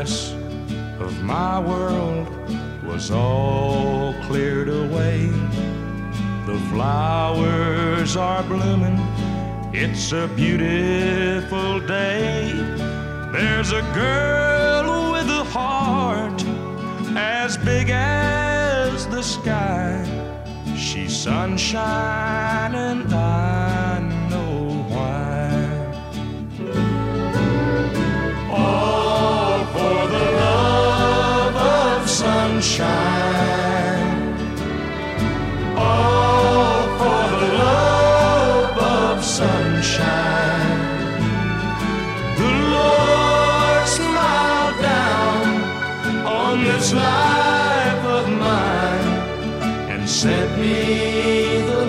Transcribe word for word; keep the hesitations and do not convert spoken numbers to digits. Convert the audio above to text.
darkness of my world was all cleared away. The flowers are blooming, it's a beautiful day. There's a girl with a heart as big as the sky. She's sunshine and I know why. All for the love of sunshine. All for the love of sunshine. The Lord smiled down on this life of mine and set me